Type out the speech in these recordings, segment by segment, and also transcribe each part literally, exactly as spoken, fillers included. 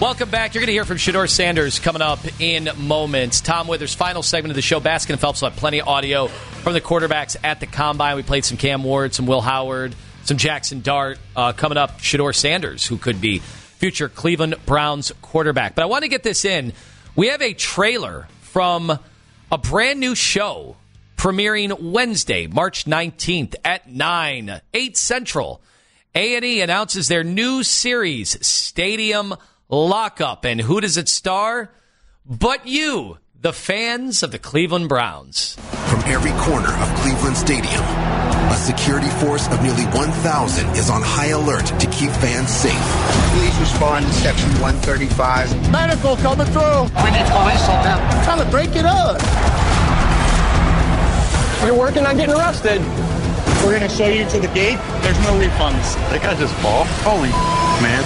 Welcome back. You're going to hear from Shedeur Sanders coming up in moments. Tom Withers, final segment of the show. Baskin and Phelps will have plenty of audio from the quarterbacks at the Combine. We played some Cam Ward, some Will Howard, some Jackson Dart. Uh, coming up, Shedeur Sanders, who could be future Cleveland Browns quarterback. But I want to get this in. We have a trailer from a brand new show premiering Wednesday, March nineteenth at nine, eight Central. A and E announces their new series, Stadium Lockup. And who does it star? But you, the fans of the Cleveland Browns. From every corner of Cleveland Stadium, a security force of nearly one thousand is on high alert to keep fans safe. Please respond to Section one thirty-five. Medical coming through. We need police on them. I'm trying to break it up. You're working on getting arrested. We're going to show you to the gate. There's no refunds. That guy just ball. Holy man.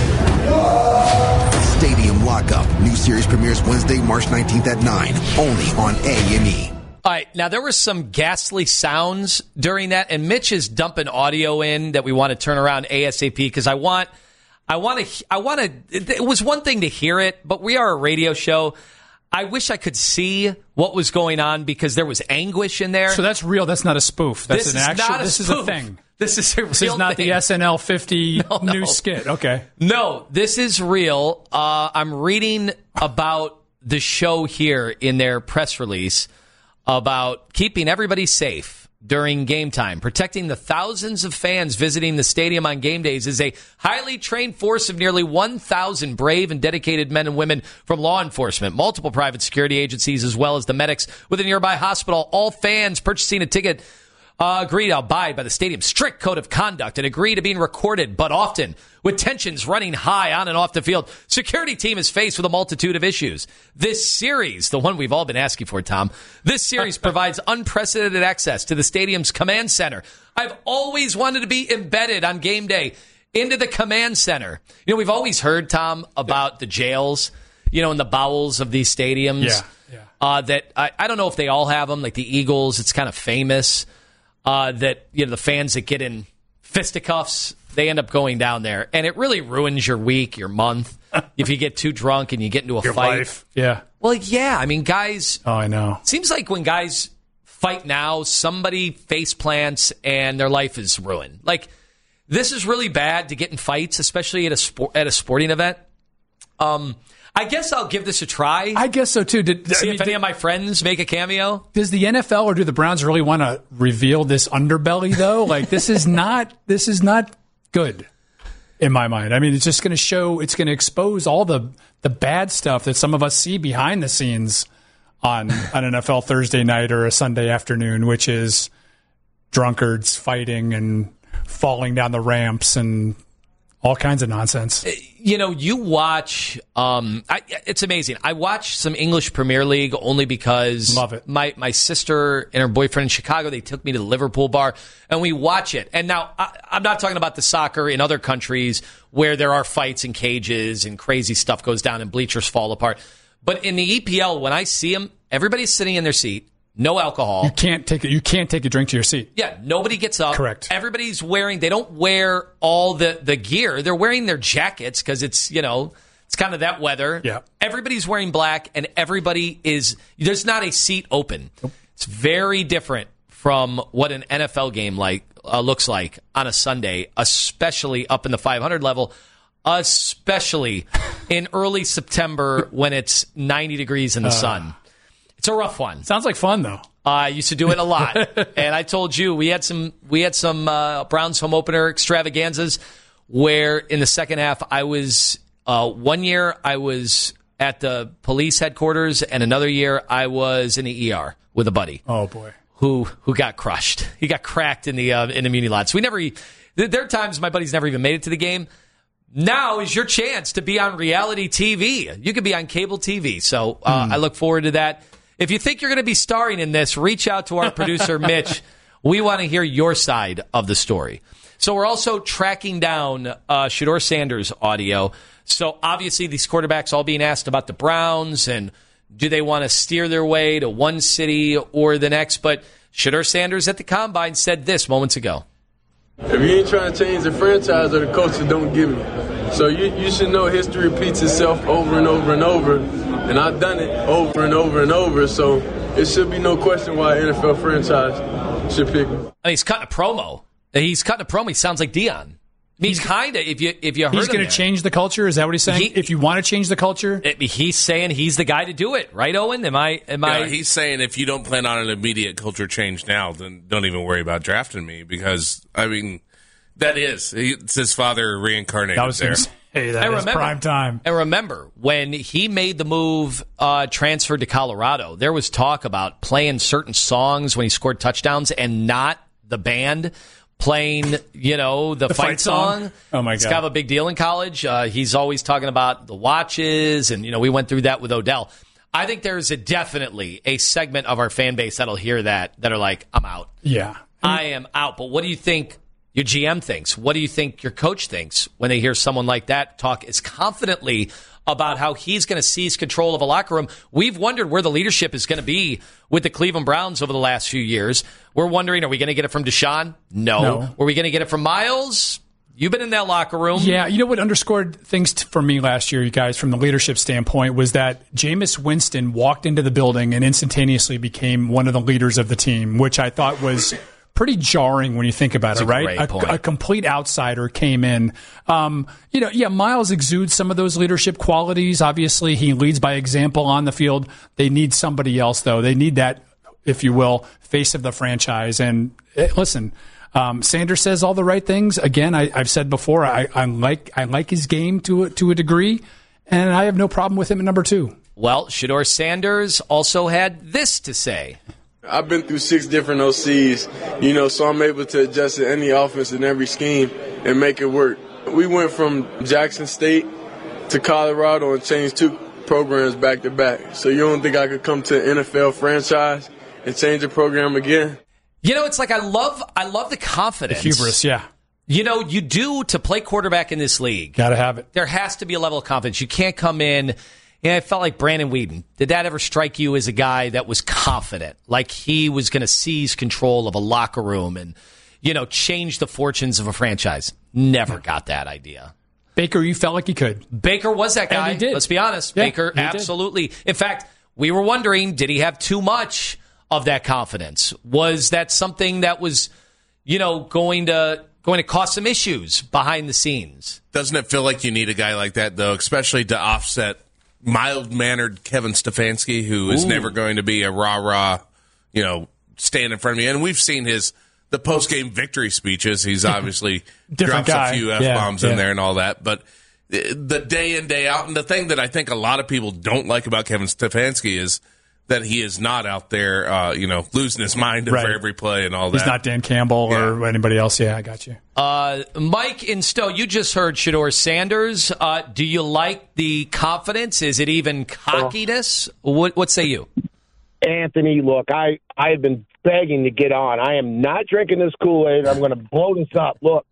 Stadium Lockup. New series premieres Wednesday, March nineteenth at nine. Only on A and E. All right, now there were some ghastly sounds during that, and Mitch is dumping audio in that we want to turn around ASAP because I want, I want to, I want to. It was one thing to hear it, but we are a radio show. I wish I could see what was going on because there was anguish in there. So that's real. That's not a spoof. That's this an is actual. Not a this spoof. is a thing. This is a real This is not thing. the S N L fifty no, no. new skit. Okay. No, this is real. Uh, I'm reading about the show here in their press release about keeping everybody safe during game time. Protecting the thousands of fans visiting the stadium on game days is a highly trained force of nearly one thousand brave and dedicated men and women from law enforcement, multiple private security agencies, as well as the medics with a nearby hospital. All fans purchasing a ticket Uh, agree to abide by the stadium's strict code of conduct and agree to being recorded, but often with tensions running high on and off the field, security team is faced with a multitude of issues. This series, the one we've all been asking for, Tom, this series provides unprecedented access to the stadium's command center. I've always wanted to be embedded on game day into the command center. You know, we've always heard, Tom, about the jails, you know, in the bowels of these stadiums. Yeah, yeah. Uh, that I, I don't know if they all have them, like the Eagles, it's kind of famous. Uh, that, you know, the fans that get in fisticuffs, they end up going down there. And it really ruins your week, your month, if you get too drunk and you get into a Your fight. life. Yeah. Well, yeah. I mean, guys. Oh, I know. Seems like when guys fight now, somebody face plants and their life is ruined. Like, this is really bad to get in fights, especially at a sport, at a sporting event. Um, I guess I'll give this a try. I guess so, too. Did, See I mean, if any did, of my friends make a cameo. Does the N F L or do the Browns really want to reveal this underbelly, though? Like, this is not this is not good in my mind. I mean, it's just going to show, it's going to expose all the, the bad stuff that some of us see behind the scenes on an N F L Thursday night or a Sunday afternoon, which is drunkards fighting and falling down the ramps and all kinds of nonsense. You know, you watch, um, I, it's amazing. I watch some English Premier League only because Love it. My, my sister and her boyfriend in Chicago, they took me to the Liverpool bar, and we watch it. And now, I, I'm not talking about the soccer in other countries where there are fights and cages and crazy stuff goes down and bleachers fall apart. But in the E P L, when I see them, everybody's sitting in their seat. No alcohol. You can't take it. You can't take a drink to your seat. Yeah, nobody gets up. Correct. Everybody's wearing. They don't wear all the, the gear. They're wearing their jackets because it's you know it's kind of that weather. Yeah. Everybody's wearing black, and everybody is. There's not a seat open. Nope. It's very different from what an N F L game like uh, looks like on a Sunday, especially up in the five hundred level, especially in early September when it's ninety degrees in the uh. sun. It's a rough one. Sounds like fun, though. Uh, I used to do it a lot. And I told you, we had some we had some uh, Browns home opener extravaganzas where in the second half, I was, uh, one year I was at the police headquarters, and another year I was in the E R with a buddy. Oh, boy. Who who got crushed. He got cracked in the uh, in the muni lots. We never, there are times my buddies never even made it to the game. Now is your chance to be on reality T V. You could be on cable T V. So uh, mm. I look forward to that. If you think you're going to be starring in this, reach out to our producer, Mitch. We want to hear your side of the story. So we're also tracking down uh, Shedeur Sanders' audio. So obviously these quarterbacks all being asked about the Browns and do they want to steer their way to one city or the next. But Shedeur Sanders at the Combine said this moments ago. If you ain't trying to change the franchise or the coach, then don't give me. So you, you should know history repeats itself over and over and over. And I've done it over and over and over. So it should be no question why an N F L franchise should pick him. And he's cutting a promo. He's cutting a promo. He sounds like Dion. I mean, he's kind of, if you if you heard he's going to change the culture. Is that what he's saying? He, if you want to change the culture, it, he's saying he's the guy to do it, right, Owen? Am I? Am yeah, I? He's saying if you don't plan on an immediate culture change now, then don't even worry about drafting me because I mean, that is he, it's his father reincarnated that was there. Hey, that and is remember, prime time. And remember, when he made the move, uh, transferred to Colorado, there was talk about playing certain songs when he scored touchdowns and not the band playing, you know, the, the fight, fight song. song. Oh, my God. It's kind of a big deal in college. Uh, he's always talking about the watches, and, you know, we went through that with Odell. I think there's a definitely a segment of our fan base that'll hear that, that are like, I'm out. Yeah. I am out. But what do you think your G M thinks? What do you think your coach thinks when they hear someone like that talk as confidently about how he's going to seize control of a locker room? We've wondered where the leadership is going to be with the Cleveland Browns over the last few years. We're wondering, are we going to get it from Deshaun? No. No. Were we going to get it from Miles? You've been in that locker room. Yeah, you know what underscored things t- for me last year, you guys, from the leadership standpoint, was that Jameis Winston walked into the building and instantaneously became one of the leaders of the team, which I thought was pretty jarring when you think about That's it, a right? great A, point. a complete outsider came in. Um, you know, yeah, Miles exudes some of those leadership qualities. Obviously, he leads by example on the field. They need somebody else, though. They need that, if you will, face of the franchise. And eh, listen, um, Sanders says all the right things. Again, I, I've said before, I, I like I like his game to a, to a degree, and I have no problem with him at number two. Well, Shedeur Sanders also had this to say. I've been through six different O Cs, you know, so I'm able to adjust to any offense and every scheme and make it work. We went from Jackson State to Colorado and changed two programs back to back. So you don't think I could come to an N F L franchise and change a program again? You know, it's like I love I love the confidence. The hubris, yeah. You know, you do to play quarterback in this league. Got to have it. There has to be a level of confidence. You can't come in. Yeah, I felt like Brandon Weeden. Did that ever strike you as a guy that was confident, like he was going to seize control of a locker room and, you know, change the fortunes of a franchise? Never got that idea. Baker, you felt like he could. Baker was that guy. And he did. Let's be honest. Yeah, Baker, he did. absolutely. In fact, we were wondering, did he have too much of that confidence? Was that something that was, you know, going to going to cause some issues behind the scenes? Doesn't it feel like you need a guy like that, though, especially to offset mild-mannered Kevin Stefanski, who is Ooh. never going to be a rah-rah, you know, stand in front of me. And we've seen his the post-game victory speeches. He's obviously Different drops guy. a few Yeah, F-bombs yeah. in there and all that. But the day in, day out, and the thing that I think a lot of people don't like about Kevin Stefanski is that he is not out there, uh, you know, losing his mind Right. over every play and all that. He's not Dan Campbell Yeah. or anybody else. Yeah, I got you. Uh, Mike in Stowe, you just heard Shedeur Sanders. Uh, do you like the confidence? Is it even cockiness? What, what say you? Anthony, look, I, I have been begging to get on. I am not drinking this Kool-Aid. I'm going to blow this up. Look,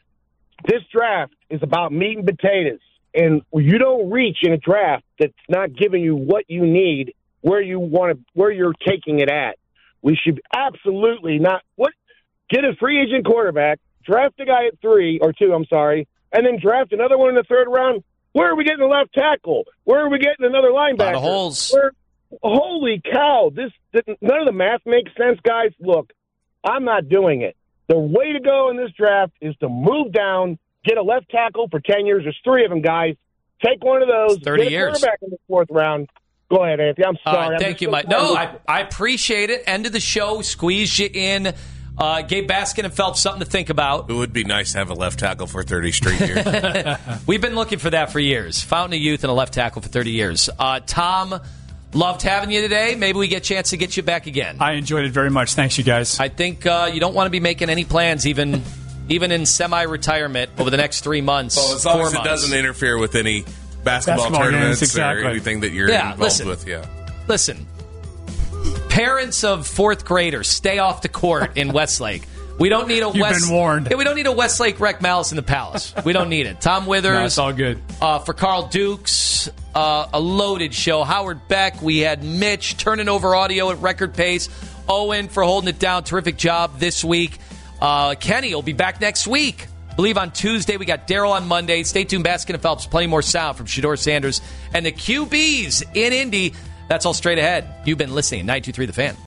this draft is about meat and potatoes, and you don't reach in a draft that's not giving you what you need where you want to, where you're taking it at. We should absolutely not what get a free agent quarterback, draft a guy at three or two, I'm sorry, and then draft another one in the third round. Where are we getting a left tackle? Where are we getting another linebacker? A lot of holes. Where, holy cow! This none of the math makes sense, guys. Look, I'm not doing it. The way to go in this draft is to move down, get a left tackle for ten years. There's three of them, guys. Take one of those. It's thirty get a years. quarterback in the fourth round. Go ahead, Anthony. I'm All sorry. right, I'm thank just you, so Mike. No, tired. I, I appreciate it. End of the show. Squeezed you in. Uh, gave Baskin and Phelps something to think about. It would be nice to have a left tackle for thirty straight years. We've been looking for that for years. Fountain of Youth and a left tackle for thirty years. Uh, Tom, loved having you today. Maybe we get a chance to get you back again. I enjoyed it very much. Thanks, you guys. I think uh, you don't want to be making any plans, even even in semi-retirement over the next three months. Well, as long four as it months. doesn't interfere with any basketball, Basketball tournaments games, exactly. or anything that you're Yeah, involved listen. with. Yeah. Listen, parents of fourth graders, stay off the court in Westlake. We don't need a You've West. been warned. Yeah, we don't need a Westlake Rec Malice in the Palace. We don't need it. Tom Withers. No, it's all good. Uh, for Carl Dukes, uh, a loaded show. Howard Beck. We had Mitch turning over audio at record pace. Owen for holding it down. Terrific job this week. Uh, Kenny will be back next week. believe on Tuesday we got Daryl on Monday. Stay tuned, Baskin and Phelps, plenty more sound from Shedeur Sanders and the Q Bs in Indy. That's all straight ahead. You've been listening, nine two three The Fan.